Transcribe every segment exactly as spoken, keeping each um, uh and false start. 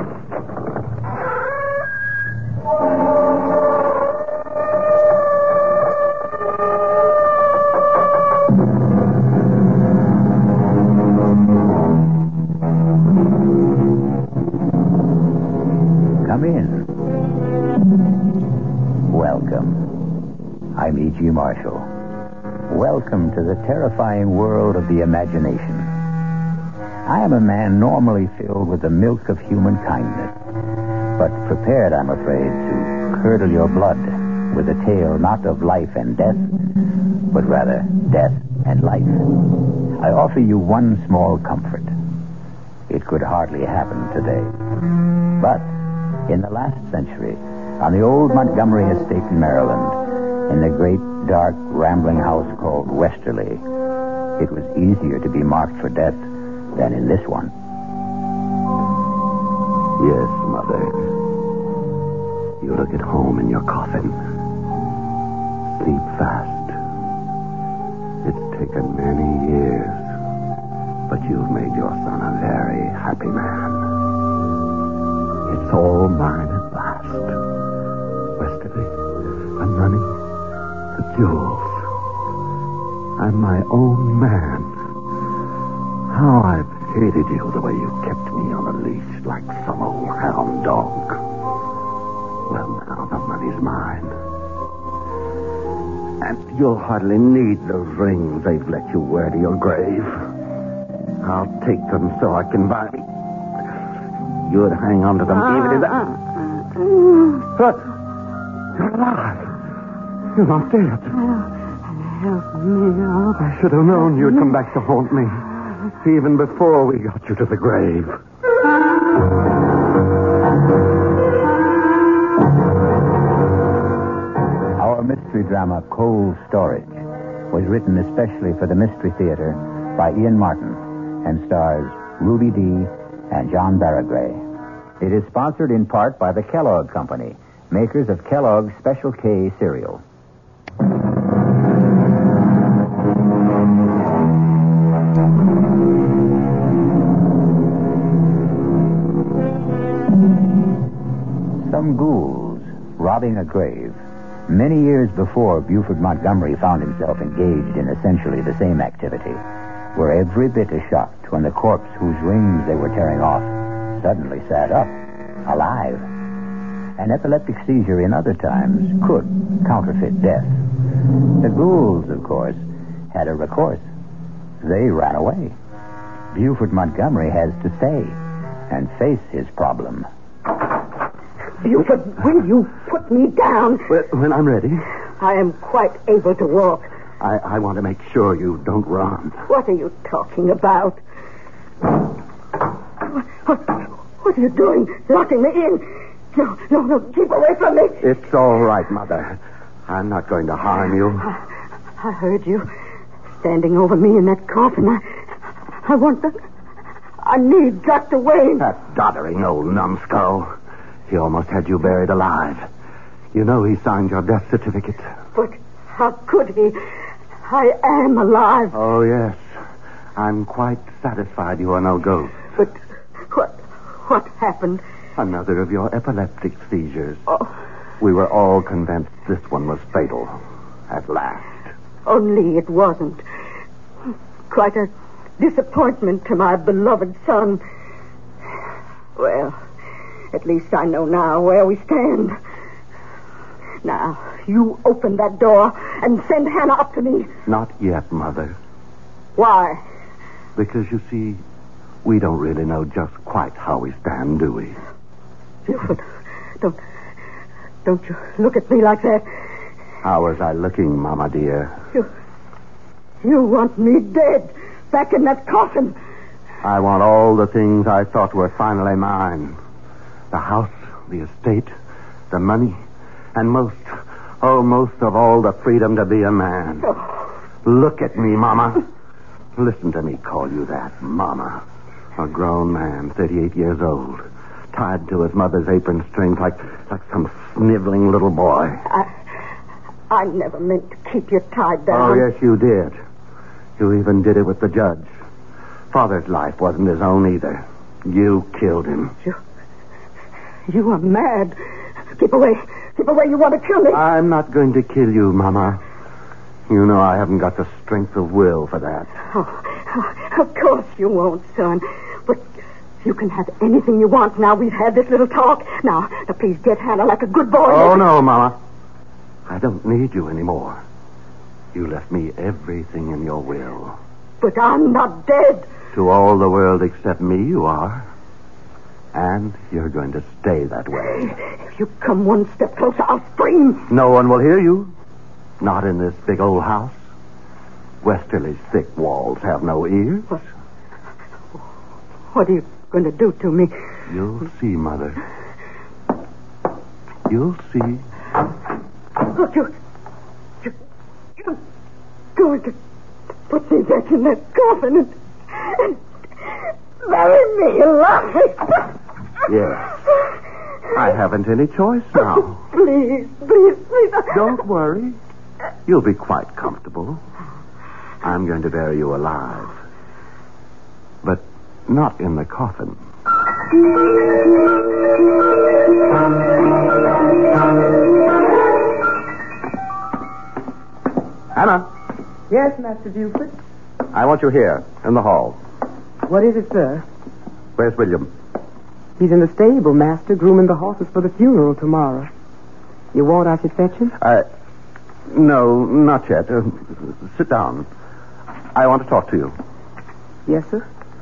Come in. Welcome. I'm E G. Marshall. Welcome to the terrifying world of the imagination. I am a man normally filled with the milk of human kindness, but prepared, I'm afraid, to curdle your blood with a tale not of life and death, but rather death and life. I offer you one small comfort. It could hardly happen today. But in the last century, on the old Montgomery estate in Maryland, in the great, dark, rambling house called Westerly, it was easier to be marked for death than in this one. Yes, Mother. You look at home in your coffin. Sleep fast. It's taken many years, but you've made your son a very happy man. It's all mine at last. Westerly, the money, the jewels. I'm my own man. How I've hated you the way you kept me on a leash like some old hound dog. Well, now the money's mine. And you'll hardly need those rings they've let you wear to your grave. I'll take them so I can buy... You'd hang on to them uh, even if... Uh, uh, uh, You're alive. You're not dead. Help me out. I should have known you'd come back to haunt me. Even before we got you to the grave. Our mystery drama, Cold Storage, was written especially for the Mystery Theater by Ian Martin and stars Ruby Dee and John Barragray. It is sponsored in part by the Kellogg Company, makers of Kellogg's Special K cereal. Some ghouls robbing a grave. Many years before Buford Montgomery found himself engaged in essentially the same activity, were every bit as shocked when the corpse whose rings they were tearing off suddenly sat up, alive. An epileptic seizure in other times could counterfeit death. The ghouls, of course, had a recourse. They ran away. Buford Montgomery has to stay and face his problem. Buford, will you put me down? When I'm ready. I am quite able to walk. I, I want to make sure you don't run. What are you talking about? What, what are you doing? Locking me in? No, no, no, keep away from me. It's all right, Mother. I'm not going to harm you. I, I heard you standing over me in that coffin. I, I want the... I need Doctor Wayne. That doddering old numbskull. He almost had you buried alive. You know he signed your death certificate. But how could he? I am alive. Oh, yes. I'm quite satisfied you are no ghost. But what, what happened? Another of your epileptic seizures. Oh. We were all convinced this one was fatal. At last. Only it wasn't. Quite a disappointment to my beloved son. Well, at least I know now where we stand. Now, you open that door and send Hannah up to me. Not yet, Mother. Why? Because, you see, we don't really know just quite how we stand, do we? Buford, don't... Don't you look at me like that. How was I looking, Mama dear? You... You want me dead, back in that coffin. I want all the things I thought were finally mine. The house, the estate, the money, and most, oh, most of all, the freedom to be a man. Oh. Look at me, Mama. Listen to me call you that, Mama. A grown man, thirty-eight years old, tied to his mother's apron strings like, like some sniveling little boy. I, I never meant to keep you tied down. Oh, yes, you did. You even did it with the judge. Father's life wasn't his own either. You killed him. You... You are mad. Keep away. Keep away. You want to kill me. I'm not going to kill you, Mama. You know I haven't got the strength of will for that. Oh, of course you won't, son. But you can have anything you want now we've had this little talk. Now, now please get Hannah like a good boy. Oh, no, Mama. I don't need you anymore. You left me everything in your will. But I'm not dead. To all the world except me, you are. And you're going to stay that way. If you come one step closer, I'll scream. No one will hear you. Not in this big old house. Westerly's thick walls have no ears. What, what are you going to do to me? You'll see, Mother. You'll see. Look, you... you you're going to put me back in that coffin and... and bury me alive. Yes. I haven't any choice now. Please, please, please. Don't worry. You'll be quite comfortable. I'm going to bury you alive. But not in the coffin. Hannah. Yes, Master Buford. I want you here, in the hall. What is it, sir? Where's William? He's in the stable, Master, grooming the horses for the funeral tomorrow. You want I should fetch him? Uh, no, not yet. Uh, sit down. I want to talk to you. Yes, sir?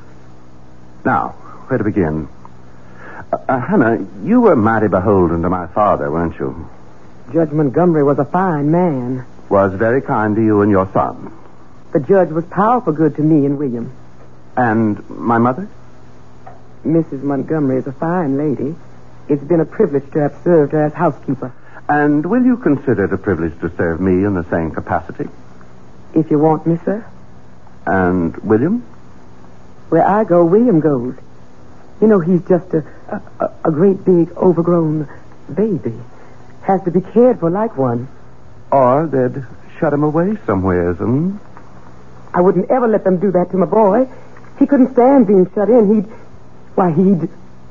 Now, where to begin? Uh, uh, Hannah, you were mighty beholden to my father, weren't you? Judge Montgomery was a fine man. Was very kind to you and your son. The judge was powerful good to me and William. And my mother? Missus Montgomery is a fine lady. It's been a privilege to have served her as housekeeper. And will you consider it a privilege to serve me in the same capacity? If you want me, sir. And William? Where I go, William goes. You know, he's just a, a, a great big overgrown baby. Has to be cared for like one. Or they'd shut him away somewheres, hmm? I wouldn't ever let them do that to my boy. He couldn't stand being shut in. He'd... Why, he'd...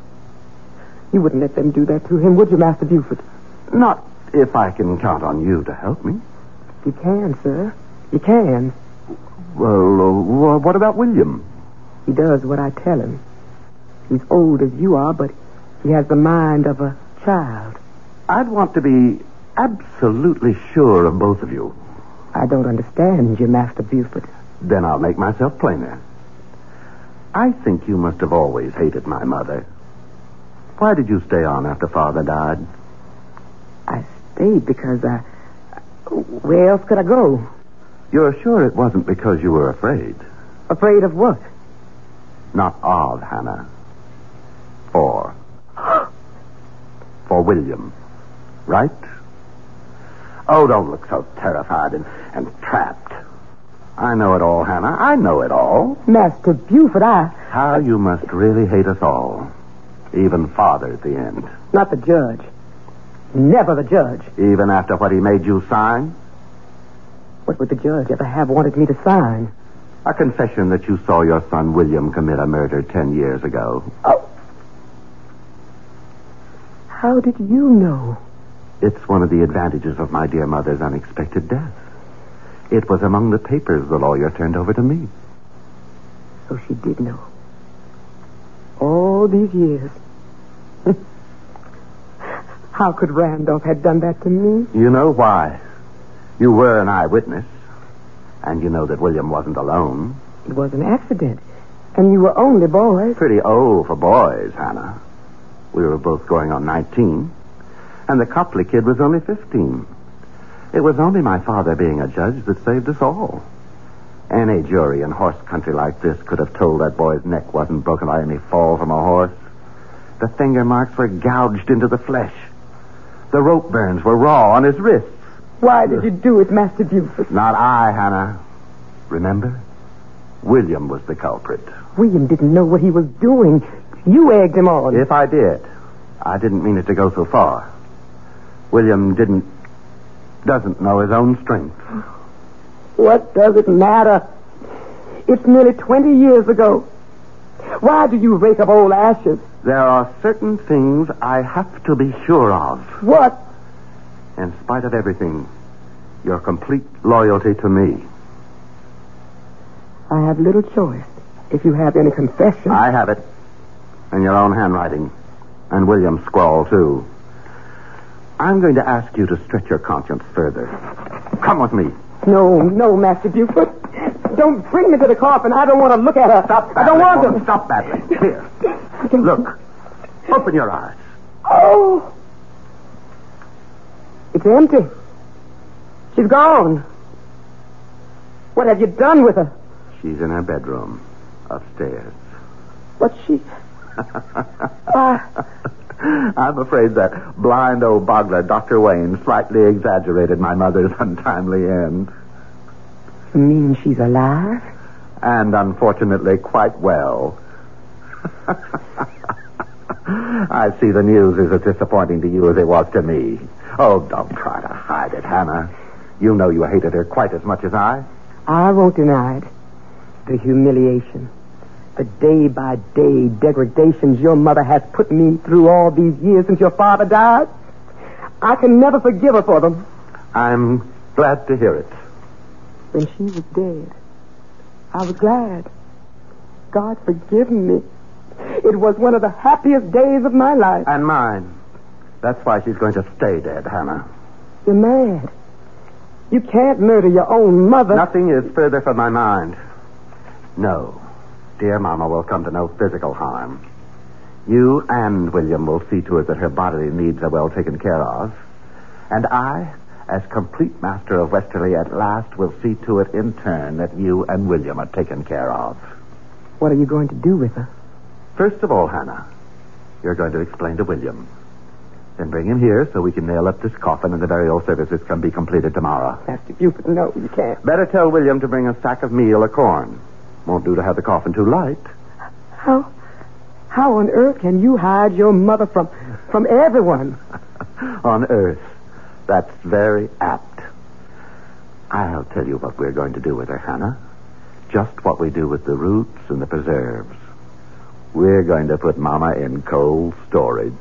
You wouldn't let them do that to him, would you, Master Buford? Not if I can count on you to help me. You can, sir. You can. Well, uh, what about William? He does what I tell him. He's old as you are, but he has the mind of a child. I'd want to be absolutely sure of both of you. I don't understand you, Master Buford. Then I'll make myself plainer. I think you must have always hated my mother. Why did you stay on after Father died? I stayed because I... Where else could I go? You're sure it wasn't because you were afraid? Afraid of what? Not of, Hannah. For. For William. Right? Oh, don't look so terrified and, and trapped. I know it all, Hannah. I know it all. Master Buford, I... How you must really hate us all. Even Father at the end. Not the judge. Never the judge. Even after what he made you sign? What would the judge ever have wanted me to sign? A confession that you saw your son William commit a murder ten years ago. Oh. How did you know? It's one of the advantages of my dear mother's unexpected death. It was among the papers the lawyer turned over to me. So she did know. All these years. How could Randolph have done that to me? You know why. You were an eyewitness. And you know that William wasn't alone. It was an accident. And you were only boys. Pretty old for boys, Hannah. We were both going on nineteen. And the Copley kid was only fifteen. It was only my father being a judge that saved us all. Any jury in horse country like this could have told that boy's neck wasn't broken by any fall from a horse. The finger marks were gouged into the flesh. The rope burns were raw on his wrists. Why did you do it, Master Buford? Not I, Hannah. Remember? William was the culprit. William didn't know what he was doing. You egged him on. If I did, I didn't mean it to go so far. William didn't... doesn't know his own strength. What does it matter? It's nearly twenty years ago. Why do you rake up old ashes? There are certain things I have to be sure of. What? In spite of everything, your complete loyalty to me. I have little choice. If you have any confession. I have it. In your own handwriting. And William's scrawl, too. I'm going to ask you to stretch your conscience further. Come with me. No, no, Master Buford. Don't bring me to the coffin. I don't want to look at her. Stop battling, I don't want woman. to. Stop battling. Here. Look. Open your eyes. Oh. It's empty. She's gone. What have you done with her? She's in her bedroom. Upstairs. But she... uh... I'm afraid that blind old boggler, Doctor Wayne, slightly exaggerated my mother's untimely end. You mean she's alive? And unfortunately quite well. I see the news is as disappointing to you as it was to me. Oh, don't try to hide it, Hannah. You know you hated her quite as much as I. I won't deny it. The humiliation. The day-by-day degradations your mother has put me through all these years since your father died. I can never forgive her for them. I'm glad to hear it. When she was dead, I was glad. God forgive me. It was one of the happiest days of my life. And mine. That's why she's going to stay dead, Hannah. You're mad. You can't murder your own mother. Nothing is further from my mind. No. Dear Mama will come to no physical harm. You and William will see to it that her bodily needs are well taken care of. And I, as complete master of Westerly at last, will see to it in turn that you and William are taken care of. What are you going to do with her? First of all, Hannah, you're going to explain to William. Then bring him here so we can nail up this coffin and the burial services can be completed tomorrow. Master Buford, no, you can't. Better tell William to bring a sack of meal or corn. Won't do to have the coffin too light. How, how on earth can you hide your mother from, from everyone? On earth. That's very apt. I'll tell you what we're going to do with her, Hannah. Just what we do with the roots and the preserves. We're going to put Mama in cold storage.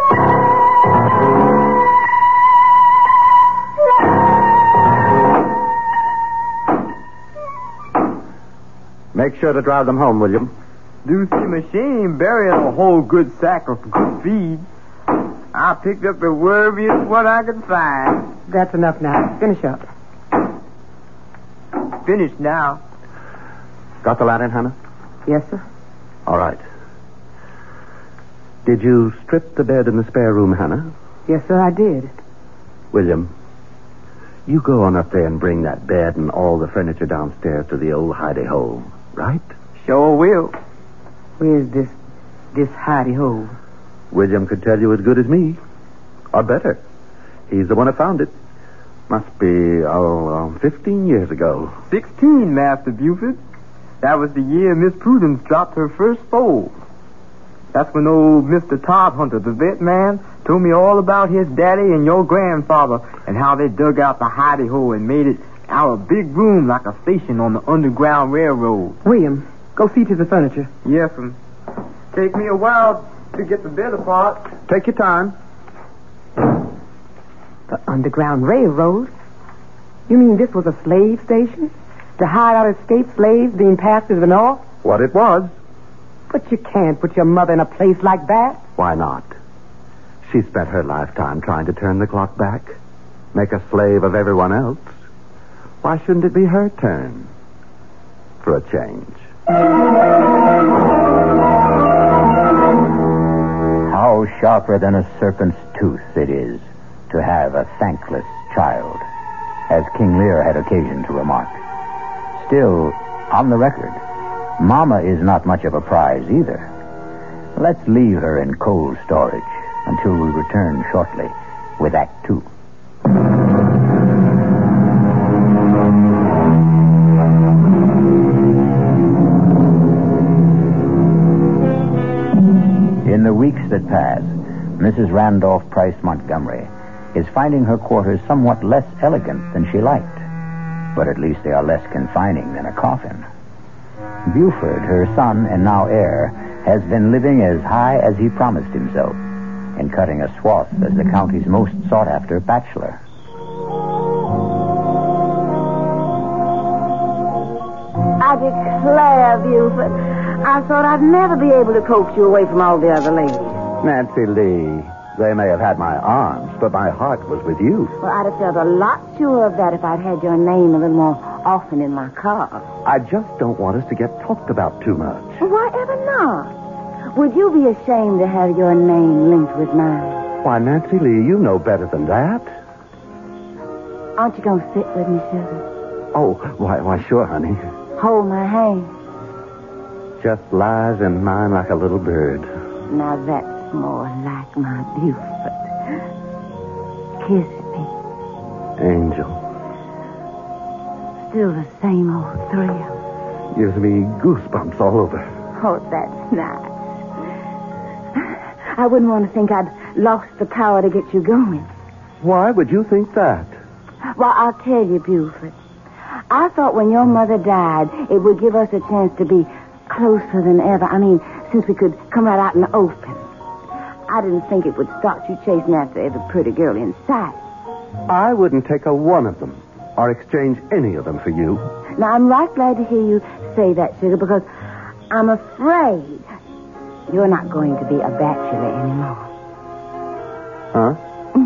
Make sure to drive them home, William. Do see machine burying a whole good sack of good feed. I picked up the wormiest what I could find. That's enough now. Finish up. Finished now. Got the lantern, Hannah? Yes, sir. All right. Did you strip the bed in the spare room, Hannah? Yes, sir, I did. William, you go on up there and bring that bed and all the furniture downstairs to the old hidey-hole, right? Sure will. Where's this, this hidey-hole? William could tell you as good as me. Or better. He's the one who found it. Must be, oh, uh, fifteen years ago. Sixteen, Master Buford. That was the year Miss Prudence dropped her first foal. That's when old Mister Todd Hunter, the vet man, told me all about his daddy and your grandfather and how they dug out the hidey hole and made it out a big room like a station on the Underground Railroad. William, go see to the furniture. Yes, sir. Take me a while to get the bed apart. Take your time. The Underground Railroad? You mean this was a slave station? To hide out escaped slaves being passed to the north? What it was. But you can't put your mother in a place like that. Why not? She spent her lifetime trying to turn the clock back, make a slave of everyone else. Why shouldn't it be her turn? For a change. How sharper than a serpent's tooth it is to have a thankless child, as King Lear had occasion to remark. Still, on the record, Mama is not much of a prize either. Let's leave her in cold storage until we return shortly with Act Two. In the weeks that pass, Missus Randolph Price Montgomery is finding her quarters somewhat less elegant than she liked. But at least they are less confining than a coffin. Buford, her son and now heir, has been living as high as he promised himself and cutting a swath as the county's most sought-after bachelor. I declare, Buford, I thought I'd never be able to coax you away from all the other ladies. Nancy Lee, they may have had my arms, but my heart was with you. Well, I'd have felt a lot sure of that if I'd had your name a little more often in my car. I just don't want us to get talked about too much. Why ever not? Would you be ashamed to have your name linked with mine? Why, Nancy Lee, you know better than that. Aren't you going to sit with me, sugar? Oh, why, why, sure, honey. Hold my hand. Just lies in mine like a little bird. Now that's more like my Buford. Kiss me. Angel. Still the same old thrill. Gives me goosebumps all over. Oh, that's nice. I wouldn't want to think I'd lost the power to get you going. Why would you think that? Well, I'll tell you, Buford. I thought when your mother died, it would give us a chance to be closer than ever. I mean, since we could come right out in the open. I didn't think it would start you chasing after every pretty girl in sight. I wouldn't take a one of them or exchange any of them for you. Now, I'm right glad to hear you say that, sugar, because I'm afraid you're not going to be a bachelor anymore. Huh?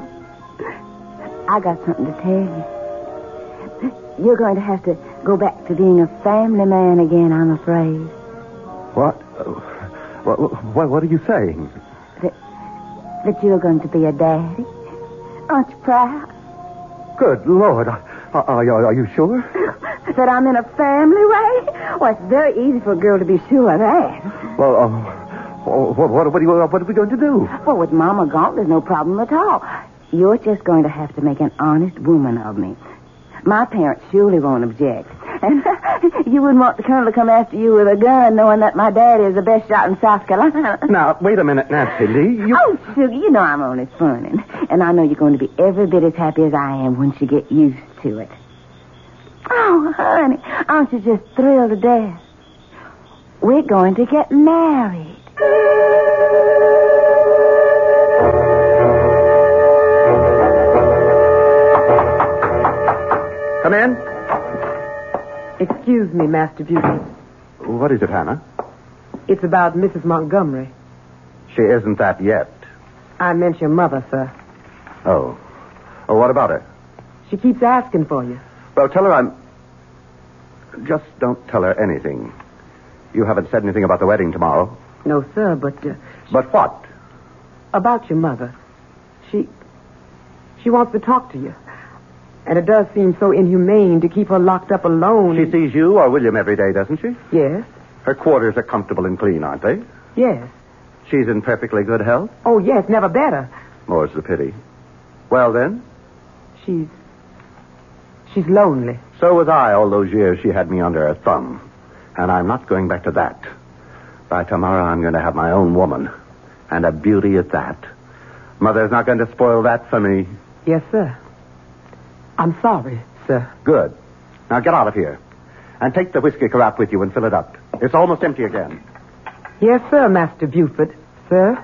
I got something to tell you. You're going to have to go back to being a family man again, I'm afraid. What? Uh, what, what? What are you saying? That, that you're going to be a daddy. Aren't you proud? Good Lord. Are, are, you, are you sure? That I'm in a family way? Well, it's very easy for a girl to be sure of that. Well, um, what, what, what, are you, what are we going to do? Well, with Mama Gaunt, there's no problem at all. You're just going to have to make an honest woman of me. My parents surely won't object. And you wouldn't want the colonel to come after you with a gun knowing that my daddy is the best shot in South Carolina. Now, wait a minute, Nancy Lee. You... Oh, sugar, you know I'm only funning. And I know you're going to be every bit as happy as I am once you get used to it. Oh, honey, aren't you just thrilled to death? We're going to get married. Come in. Excuse me, Master Buford. What is it, Hannah? It's about Missus Montgomery. She isn't that yet. I meant your mother, sir. Oh. Oh, what about her? She keeps asking for you. Well, tell her I'm... Just don't tell her anything. You haven't said anything about the wedding tomorrow. No, sir, but... Uh, but what? About your mother. She... She wants to talk to you. And it does seem so inhumane to keep her locked up alone. She sees you or William every day, doesn't she? Yes. Her quarters are comfortable and clean, aren't they? Yes. She's in perfectly good health? Oh, yes, never better. More's the pity. Well, then? She's... She's lonely. So was I all those years she had me under her thumb. And I'm not going back to that. By tomorrow, I'm going to have my own woman. And a beauty at that. Mother's not going to spoil that for me. Yes, sir. I'm sorry, sir. Good. Now get out of here. And take the whiskey carafe with you and fill it up. It's almost empty again. Yes, sir, Master Buford. Sir?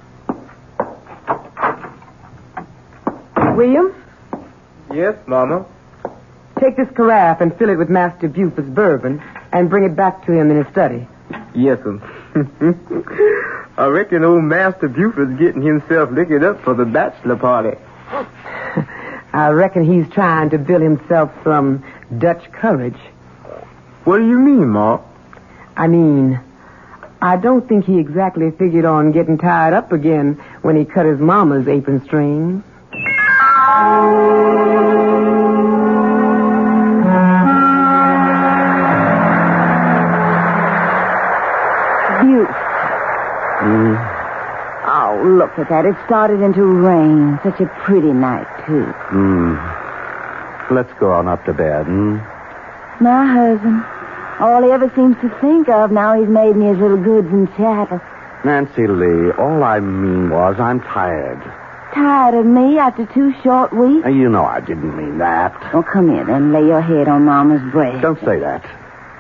William? Yes, Mama? Take this carafe and fill it with Master Buford's bourbon and bring it back to him in his study. Yes, sir. I reckon old Master Buford's getting himself liquored up for the bachelor party. I reckon he's trying to build himself some Dutch courage. What do you mean, Ma? I mean, I don't think he exactly figured on getting tied up again when he cut his mama's apron strings. Beautiful. Mm. Oh, look at that. It started into rain. Such a pretty night, too. Hmm. Let's go on up to bed, hmm? My husband. All he ever seems to think of now he's made me his little goods and chattels. Nancy Lee, all I mean was I'm tired. Tired of me after two short weeks? Now, you know I didn't mean that. Oh, come here then. Lay your head on Mama's breast. Don't say that.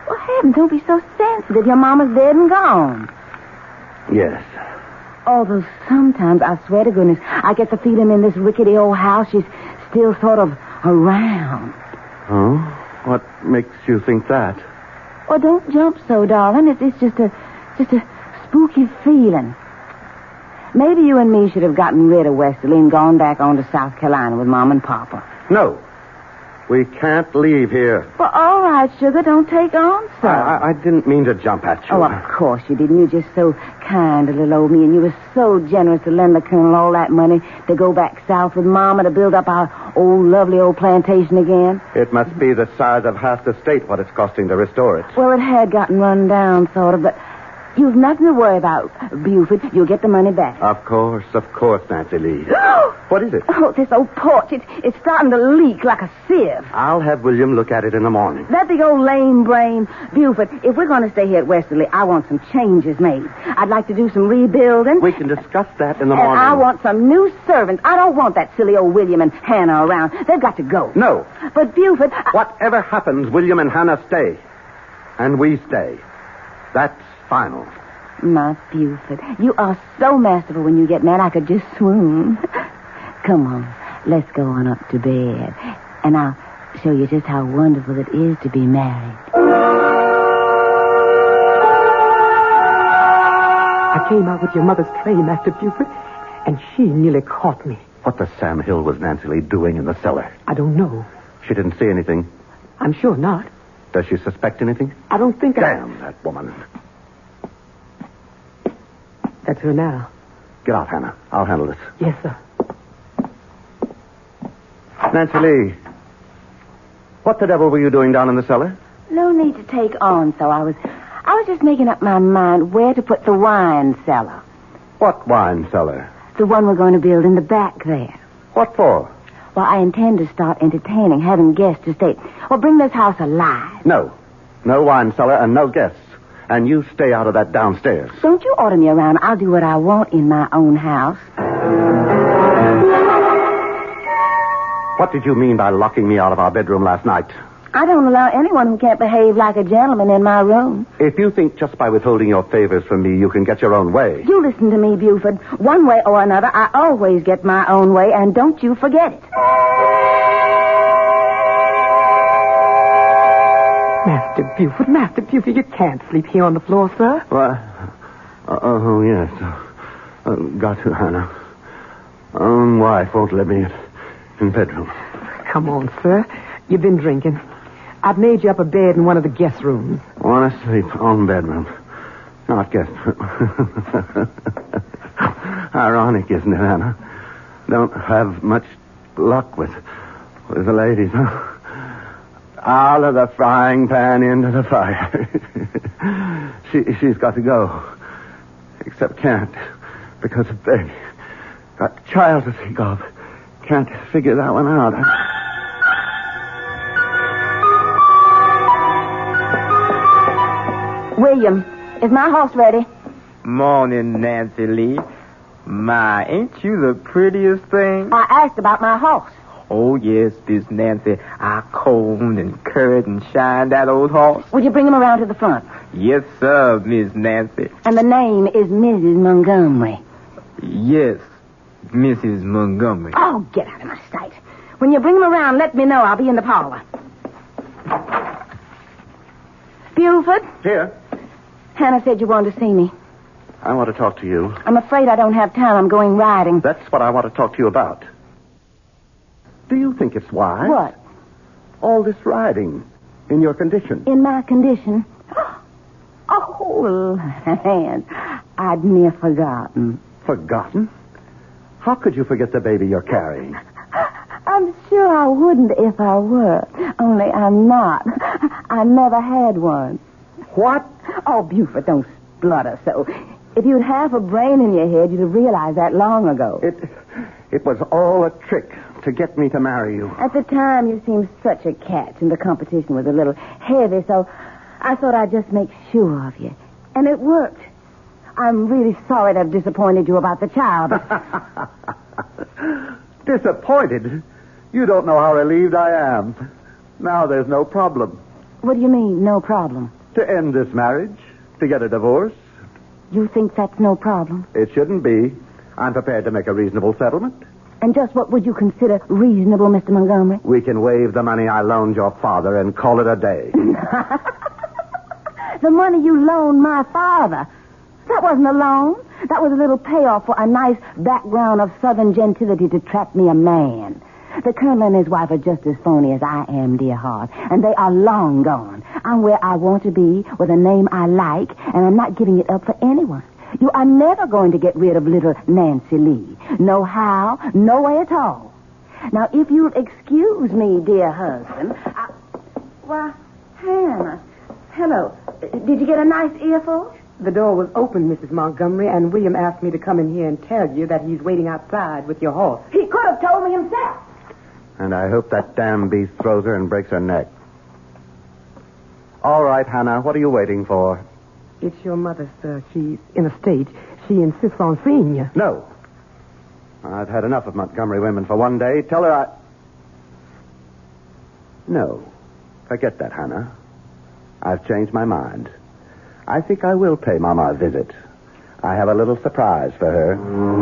Well, heavens, don't be so sensitive. Your mama's dead and gone. Yes. Although sometimes, I swear to goodness, I get the feeling in this rickety old house she's still sort of around. Oh? What makes you think that? Oh, don't jump so, darling. It's, it's just a just a spooky feeling. Maybe you and me should have gotten rid of Westerly and gone back on to South Carolina with Mom and Papa. No. We can't leave here. Well, all right, sugar. Don't take on, sir. I, I didn't mean to jump at you. Oh, of course you didn't. You're just so kind to little old me, and you were so generous to lend the Colonel all that money to go back south with Mama to build up our old, lovely old plantation again. It must be the size of half the state what it's costing to restore it. Well, it had gotten run down, sort of, but you've nothing to worry about, Buford. You'll get the money back. Of course, of course, Nancy Lee. What is it? Oh, this old porch. It's, it's starting to leak like a sieve. I'll have William look at it in the morning. That big old lame brain. Buford, if we're going to stay here at Westerly, I want some changes made. I'd like to do some rebuilding. We can discuss that in the and morning. I want some new servants. I don't want that silly old William and Hannah around. They've got to go. No. But, Buford... I... Whatever happens, William and Hannah stay. And we stay. That's final. My Buford, you are so masterful when you get mad I could just swoon. Come on, let's go on up to bed. And I'll show you just how wonderful it is to be married. I came out with your mother's tray, Master Buford, and she nearly caught me. What the Sam Hill was Nancy Lee doing in the cellar? I don't know. She didn't see anything. I'm sure not. Does she suspect anything? I don't think Damn I... that woman. That's her now. Get out, Hannah. I'll handle this. Yes, sir. Nancy Lee, what the devil were you doing down in the cellar? No need to take on, so I was... I was just making up my mind where to put the wine cellar. What wine cellar? The one we're going to build in the back there. What for? Well, I intend to start entertaining, having guests to stay. Well, bring this house alive. No. No wine cellar and no guests. And you stay out of that downstairs. Don't you order me around. I'll do what I want in my own house. What did you mean by locking me out of our bedroom last night? I don't allow anyone who can't behave like a gentleman in my room. If you think just by withholding your favors from me you can get your own way... You listen to me, Buford. One way or another, I always get my own way, and don't you forget it. Master Buford, Master Buford, you can't sleep here on the floor, sir. What? Uh, oh, yes. Uh, uh, got to, Hannah. Own wife won't let me in, in bedroom. Come on, sir. You've been drinking. I've made you up a bed in one of the guest rooms. Want to sleep on bedroom. Not guest room. Ironic, isn't it, Hannah? Don't have much luck with, with the ladies, huh? Out of the frying pan into the fire. she, she's got to go. Except can't. Because of baby. Got child to think of. Can't figure that one out. William, is my horse ready? Morning, Nancy Lee. My, ain't you the prettiest thing? I asked about my horse. Oh, yes, Miss Nancy. I combed and curried and shined that old horse. Would you bring him around to the front? Yes, sir, Miss Nancy. And the name is Missus Montgomery. Yes, Missus Montgomery. Oh, get out of my sight. When you bring him around, let me know. I'll be in the parlor. Buford? Here. Hannah said you wanted to see me. I want to talk to you. I'm afraid I don't have time. I'm going riding. That's what I want to talk to you about. Do you think it's wise? What? All this riding in your condition. In my condition? Oh, land. I'd near forgotten. Forgotten? How could you forget the baby you're carrying? I'm sure I wouldn't if I were. Only I'm not. I never had one. What? Oh, Buford, don't splutter so. If you'd half a brain in your head, you'd have realized that long ago. It, it was all a trick to get me to marry you. At the time, you seemed such a catch, and the competition was a little heavy, so I thought I'd just make sure of you. And it worked. I'm really sorry to have disappointed you about the child. Disappointed? You don't know how relieved I am. Now there's no problem. What do you mean, no problem? To end this marriage, to get a divorce. You think that's no problem? It shouldn't be. I'm prepared to make a reasonable settlement. And just what would you consider reasonable, Mister Montgomery? We can waive the money I loaned your father and call it a day. The money you loaned my father. That wasn't a loan. That was a little payoff for a nice background of southern gentility to trap me a man. The Colonel and his wife are just as phony as I am, dear heart. And they are long gone. I'm where I want to be, with a name I like, and I'm not giving it up for anyone. You are never going to get rid of little Nancy Lee. No how, no way at all. Now, if you'll excuse me, dear husband, I... Why, Hannah. Hello. Did you get a nice earful? The door was open, Missus Montgomery, and William asked me to come in here and tell you that he's waiting outside with your horse. He could have told me himself. And I hope that damn beast throws her and breaks her neck. All right, Hannah, what are you waiting for? It's your mother, sir. She's in a state. She insists on seeing you. No. I've had enough of Montgomery women for one day. Tell her I... No. Forget that, Hannah. I've changed my mind. I think I will pay Mama a visit. I have a little surprise for her.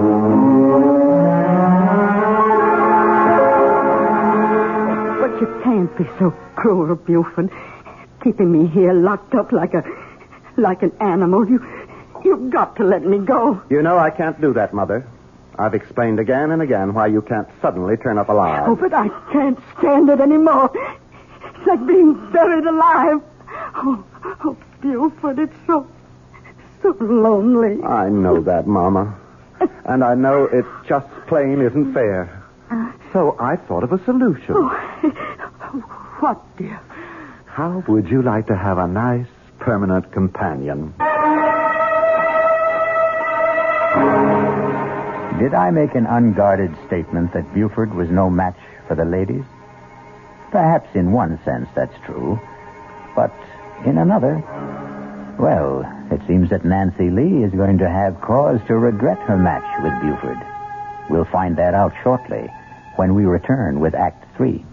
But you can't be so cruel, Buford. Keeping me here locked up like a... like an animal. You... You've got to let me go. You know I can't do that, Mother. I've explained again and again why you can't suddenly turn up alive. Oh, but I can't stand it anymore. It's like being buried alive. Oh, oh, Buford, it's so, so lonely. I know that, Mama. And I know it just plain isn't fair. So I thought of a solution. Oh, what, dear? How would you like to have a nice, permanent companion? Did I make an unguarded statement that Buford was no match for the ladies? Perhaps in one sense that's true. But in another, well, it seems that Nancy Lee is going to have cause to regret her match with Buford. We'll find that out shortly when we return with Act Three.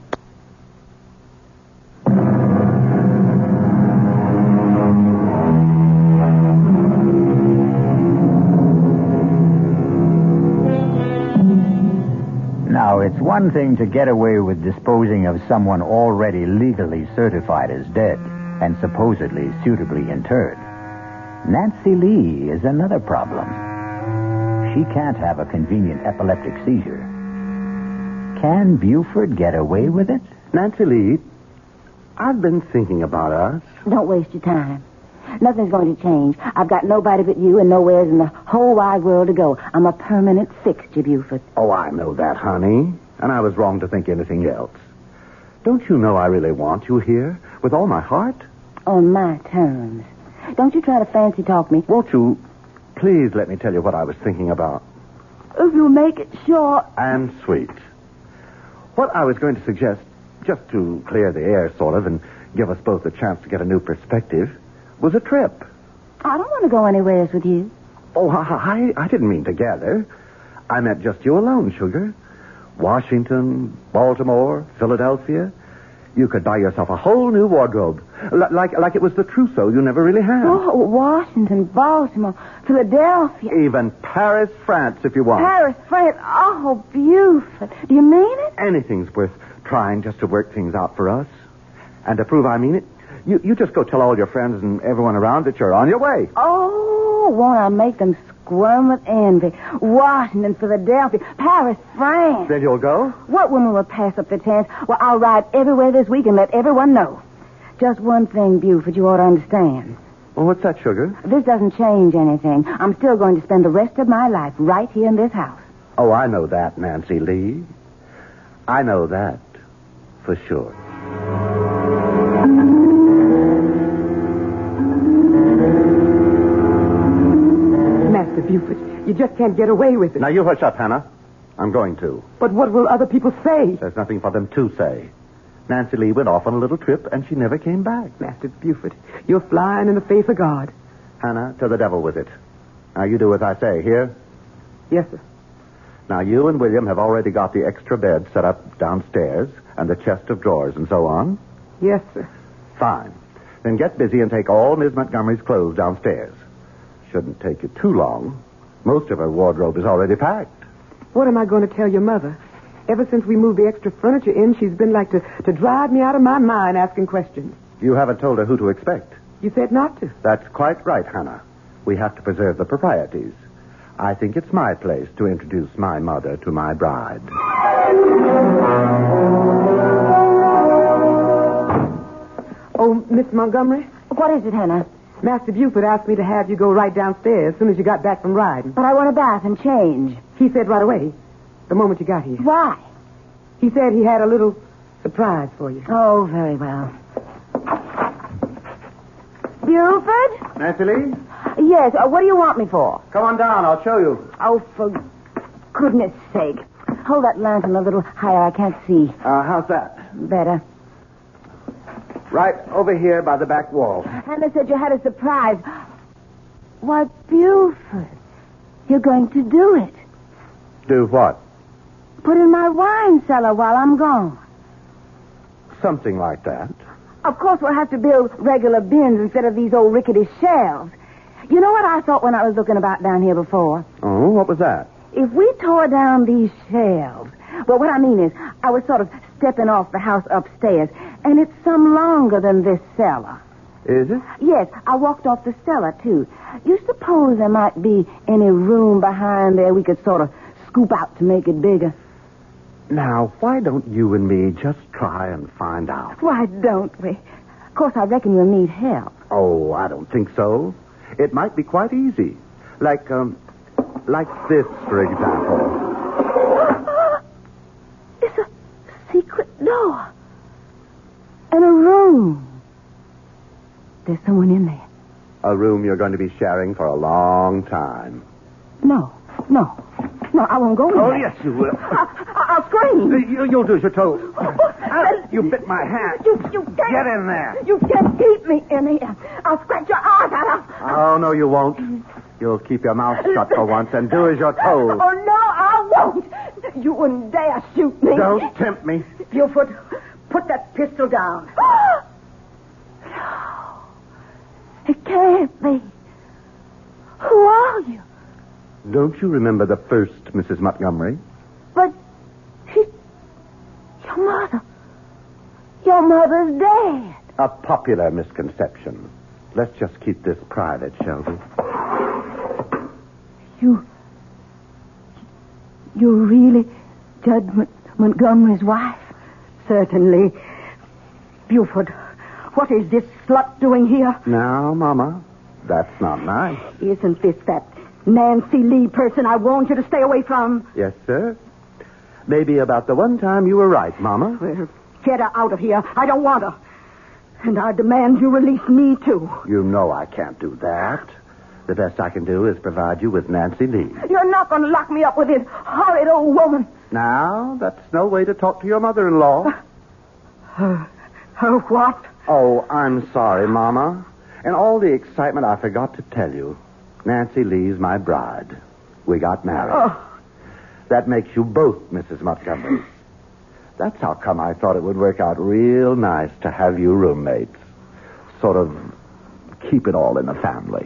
Now, it's one thing to get away with disposing of someone already legally certified as dead and supposedly suitably interred. Nancy Lee is another problem. She can't have a convenient epileptic seizure. Can Buford get away with it? Nancy Lee, I've been thinking about us. Don't waste your time. Nothing's going to change. I've got nobody but you and nowhere in the whole wide world to go. I'm a permanent fixture, Buford. Oh, I know that, honey. And I was wrong to think anything else. Don't you know I really want you here with all my heart? On my terms. Don't you try to fancy talk me. Won't you please let me tell you what I was thinking about? If you make it short. And sweet. What I was going to suggest, just to clear the air, sort of, and give us both a chance to get a new perspective, was a trip. I don't want to go anywhere else with you. Oh, I, I didn't mean together. I meant just you alone, sugar. Washington, Baltimore, Philadelphia. You could buy yourself a whole new wardrobe. L- like like it was the trousseau you never really had. Oh, Washington, Baltimore, Philadelphia. Even Paris, France, if you want. Paris, France. Oh, Buford. Do you mean it? Anything's worth trying just to work things out for us. And to prove I mean it, you, you just go tell all your friends and everyone around that you're on your way. Oh, won't I make them squirm with envy? Washington, Philadelphia, Paris, France. Then you'll go? What woman will pass up the chance? Well, I'll ride everywhere this week and let everyone know. Just one thing, Buford, you ought to understand. Well, what's that, sugar? This doesn't change anything. I'm still going to spend the rest of my life right here in this house. Oh, I know that, Nancy Lee. I know that for sure. Master Buford, you just can't get away with it. Now, you hush up, Hannah. I'm going to. But what will other people say? There's nothing for them to say. Nancy Lee went off on a little trip, and she never came back. Master Buford, you're flying in the face of God. Hannah, to the devil with it. Now, you do as I say, here? Yes, sir. Now, you and William have already got the extra bed set up downstairs, and the chest of drawers and so on. Yes, sir. Fine. Then get busy and take all Miss Montgomery's clothes downstairs. Shouldn't take you too long. Most of her wardrobe is already packed. What am I going to tell your mother? Ever since we moved the extra furniture in, she's been like to, to drive me out of my mind asking questions. You haven't told her who to expect. You said not to. That's quite right, Hannah. We have to preserve the proprieties. I think it's my place to introduce my mother to my bride. Oh, Miss Montgomery? What is it, Hannah? Master Buford asked me to have you go right downstairs as soon as you got back from riding. But I want a bath and change. He said right away, the moment you got here. Why? He said he had a little surprise for you. Oh, very well. Buford? Nancy Lee? Yes, uh, what do you want me for? Come on down. I'll show you. Oh, for goodness sake. Hold that lantern a little higher. I can't see. Uh, how's that? Better. Right over here by the back wall. Hannah said you had a surprise. Why, Buford, you're going to do it. Do what? Put in my wine cellar while I'm gone. Something like that. Of course, we'll have to build regular bins instead of these old rickety shelves. You know what I thought when I was looking about down here before? Oh, what was that? If we tore down these shelves, well, what I mean is, I was sort of stepping off the house upstairs, and it's some longer than this cellar. Is it? Yes, I walked off the cellar, too. You suppose there might be any room behind there we could sort of scoop out to make it bigger? Now, why don't you and me just try and find out? Why don't we? Of course, I reckon you'll need help. Oh, I don't think so. It might be quite easy. Like, um, like this, for example. It's a secret door. And a room. There's someone in there. A room you're going to be sharing for a long time. No, no. No, I won't go in Oh, there. yes, you will. I, I'll scream. You, you'll do as you're told. Ah, you bit my hand. You, you can't. Get in there. You can't keep me in here. I'll scratch your eyes out. Oh, no, you won't. You'll keep your mouth shut for once and do as you're told. Oh, no, I won't. You wouldn't dare shoot me. Don't tempt me. Buford, put that pistol down. No. It can't be. Who are you? Don't you remember the first Missus Montgomery? But she... Your mother... Your mother's dead. A popular misconception. Let's just keep this private, shall we? You... You're really Judge Mon- Montgomery's wife? Certainly. Buford, what is this slut doing here? Now, Mama, that's not nice. Isn't this that Nancy Lee person I warned you to stay away from? Yes, sir. Maybe about the one time you were right, Mama. Well, get her out of here. I don't want her. And I demand you release me, too. You know I can't do that. The best I can do is provide you with Nancy Lee. You're not going to lock me up with this horrid old woman. Now, that's no way to talk to your mother-in-law. Her, her what? Oh, I'm sorry, Mama. In all the excitement, I forgot to tell you. Nancy Lee's my bride. We got married. Oh. That makes you both Missus Montgomery. That's how come I thought it would work out real nice to have you roommates. Sort of keep it all in the family.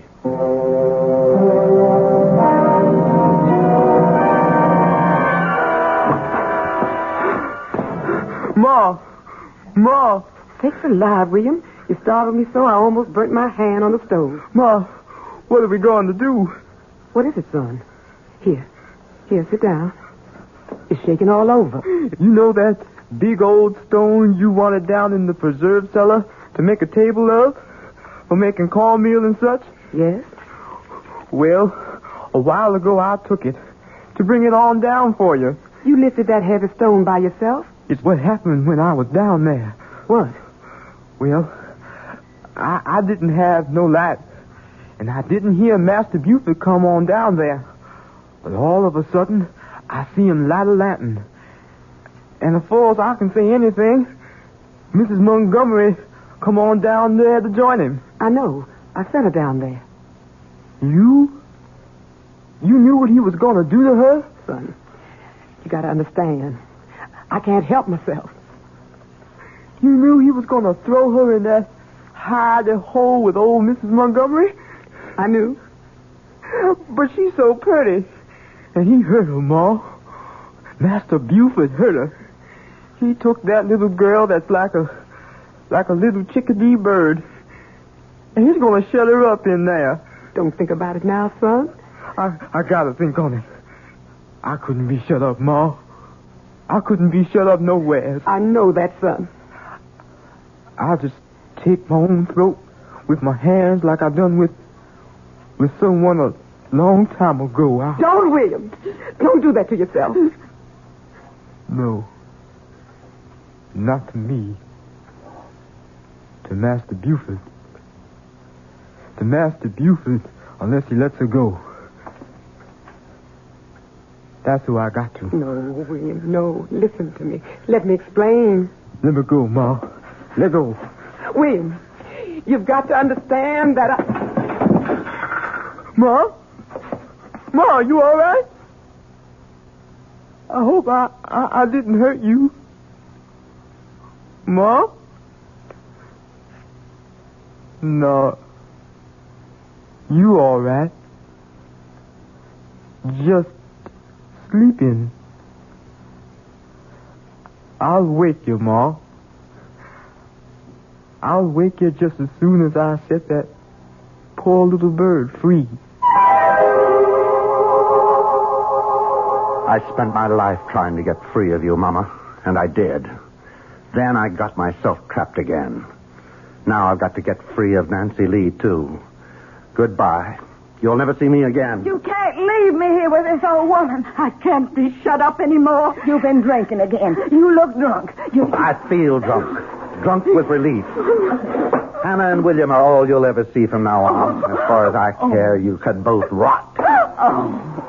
Ma! Ma! Sakes alive, William. You startled me so I almost burnt my hand on the stove. Ma! What are we going to do? What is it, son? Here. Here, sit down. It's shaking all over. You know that big old stone you wanted down in the preserve cellar to make a table of? For making cornmeal and such? Yes? Well, a while ago I took it to bring it on down for you. You lifted that heavy stone by yourself? It's what happened when I was down there. What? Well, I, I didn't have no light, and I didn't hear Master Buford come on down there. But all of a sudden, I see him light a lantern. And as far as I can say anything, Missus Montgomery come on down there to join him. I know. I sent her down there. You? You knew what he was going to do to her? Son, you got to understand. I can't help myself. You knew he was going to throw her in that hide a hole with old Missus Montgomery? I knew. But she's so pretty. And he hurt her, Ma. Master Buford hurt her. He took that little girl that's like a like a little chickadee bird. And he's gonna shut her up in there. Don't think about it now, son. I, I gotta think on it. I couldn't be shut up, Ma. I couldn't be shut up nowhere. I know that, son. I'll just take my own throat with my hands like I done with with someone a long time ago. I... Don't, William. Don't do that to yourself. No. Not to me. To Master Buford. To Master Buford, unless he lets her go. That's who I got to. No, William, no. Listen to me. Let me explain. Let me go, Ma. Let go. William, you've got to understand that I... Ma? Ma, you all right? I hope I, I, I didn't hurt you. Ma? No. You all right? Just sleeping. I'll wake you, Ma. I'll wake you just as soon as I set that poor little bird free. I spent my life trying to get free of you, Mama, and I did. Then I got myself trapped again. Now I've got to get free of Nancy Lee, too. Goodbye. You'll never see me again. You can't leave me here with this old woman. I can't be shut up anymore. You've been drinking again. You look drunk. You... I feel drunk. Drunk with relief. Hannah and William are all you'll ever see from now on. As far as I care, you can both rot. Oh.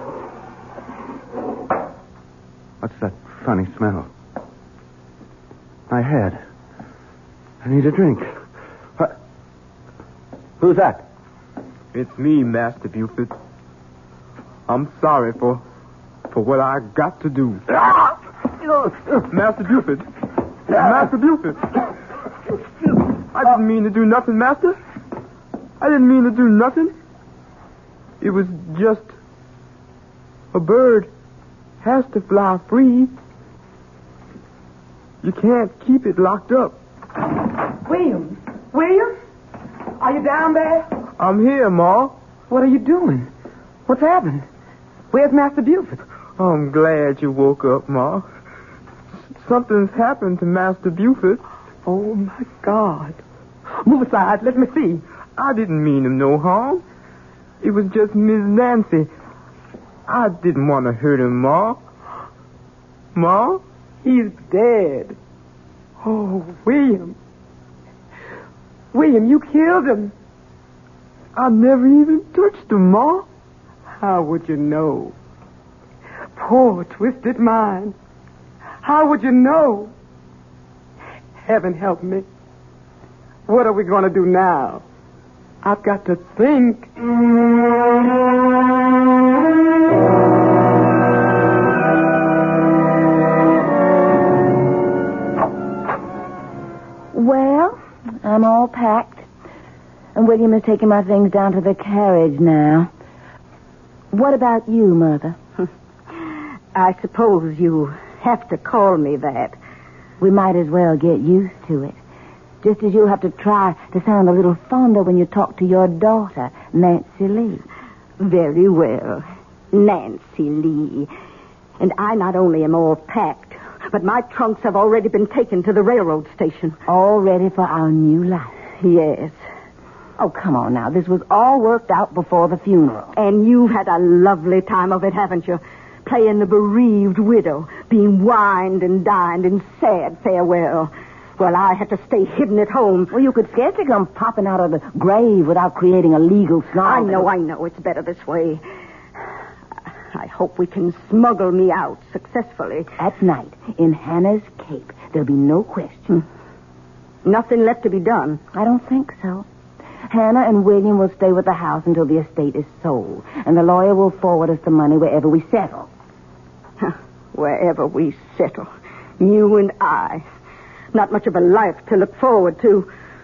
What's that funny smell? My head. I need a drink. What? Who's that? It's me, Master Buford. I'm sorry for for what I got to do. Master Buford. Master Buford. I didn't mean to do nothing, Master. I didn't mean to do nothing. It was just a bird has to fly free. You can't keep it locked up. William? William? Are you down there? I'm here, Ma. What are you doing? What's happened? Where's Master Buford? I'm glad you woke up, Ma. Something's happened to Master Buford. Oh, my God. Move aside. Let me see. I didn't mean him no harm. It was just Miss Nancy. I didn't want to hurt him, Ma. Ma? He's dead. Oh, William. William, you killed him. I never even touched him, Ma. How would you know? Poor, twisted mind. How would you know? Heaven help me. What are we going to do now? I've got to think. Well, I'm all packed. And William is taking my things down to the carriage now. What about you, Mother? I suppose you have to call me that. We might as well get used to it. Just as you'll have to try to sound a little fonder when you talk to your daughter, Nancy Lee. Very well. Nancy Lee. And I not only am all packed, but my trunks have already been taken to the railroad station. All ready for our new life. Yes. Oh, come on now. This was all worked out before the funeral. And you've had a lovely time of it, haven't you? Playing the bereaved widow, being wined and dined in sad farewell. Well, I had to stay hidden at home. Well, you could scarcely come popping out of the grave without creating a legal snarl. I know, I know. It's better this way. I hope we can smuggle me out successfully. At night, in Hannah's cape, there'll be no question. Hmm. Nothing left to be done. I don't think so. Hannah and William will stay with the house until the estate is sold, and the lawyer will forward us the money wherever we settle. Wherever we settle. You and I. Not much of a life to look forward to.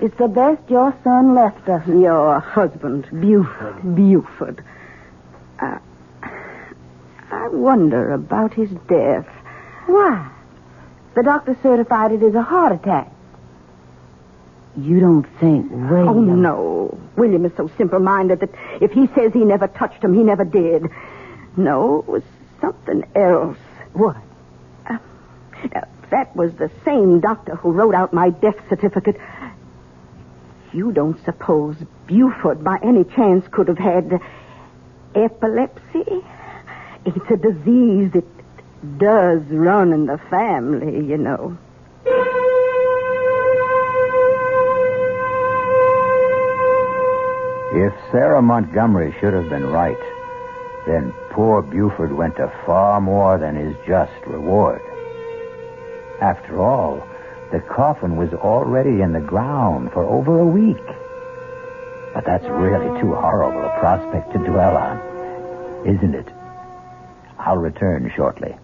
It's the best your son left us. Your husband. Buford. Buford. Uh, I wonder about his death. Why? The doctor certified it as a heart attack. You don't think William... Oh, no. William is so simple-minded that if he says he never touched him, he never did. No, it was something else. What? Uh, uh, that was the same doctor who wrote out my death certificate. You don't suppose Buford, by any chance, could have had epilepsy? It's a disease that does run in the family, you know. If Sarah Montgomery should have been right, then poor Buford went to far more than his just reward. After all, the coffin was already in the ground for over a week. But that's really too horrible a prospect to dwell on, isn't it? I'll return shortly.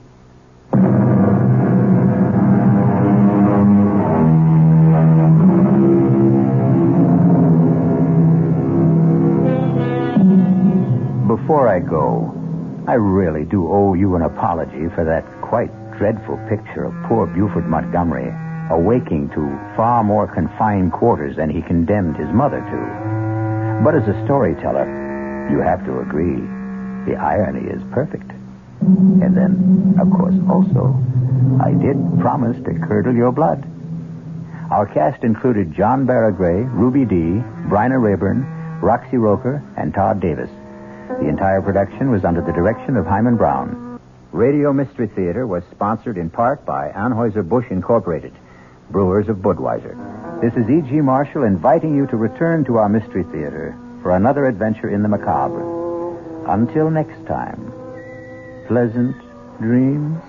Before I go, I really do owe you an apology for that quite dreadful picture of poor Buford Montgomery awaking to far more confined quarters than he condemned his mother to. But as a storyteller, you have to agree, the irony is perfect. And then, of course, also, I did promise to curdle your blood. Our cast included John Barragray, Ruby Dee, Bryna Rayburn, Roxy Roker, and Todd Davis. The entire production was under the direction of Hyman Brown. Radio Mystery Theater was sponsored in part by Anheuser-Busch Incorporated, brewers of Budweiser. This is E G. Marshall inviting you to return to our Mystery Theater for another adventure in the macabre. Until next time, pleasant dreams.